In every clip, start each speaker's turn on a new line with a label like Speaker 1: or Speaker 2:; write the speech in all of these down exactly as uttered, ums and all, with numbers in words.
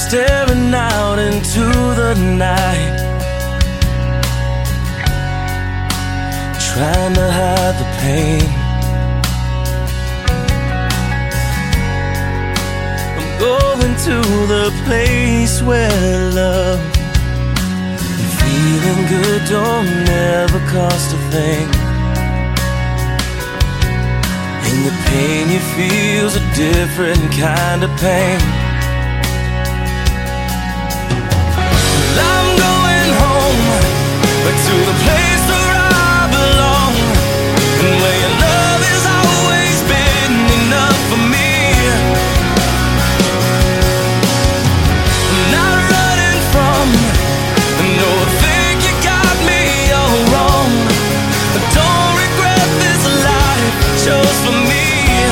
Speaker 1: staring out into the night, trying to hide the pain. I'm going to the place where love and feeling good don't ever cost a thing. And the pain you feel's a different kind of pain. I'm going home, but to the place where I belong, and where your love has always been enough for me. I'm not running from, no, I think you got me all wrong. I don't regret this life I chose for me.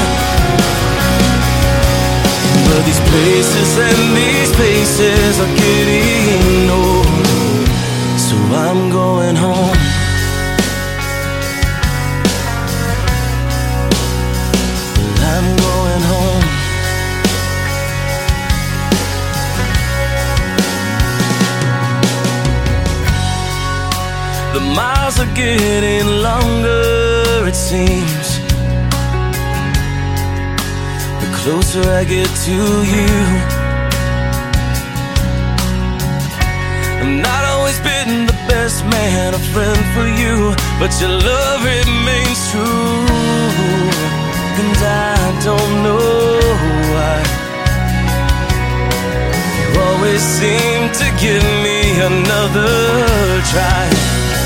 Speaker 1: But these places and these places are getting old, so I'm going home. Well, I'm going home. The miles are getting longer, it seems, the closer I get to you. I'm not always been the best man, a friend for you, but your love remains true. And I don't know why you always seem to give me another try.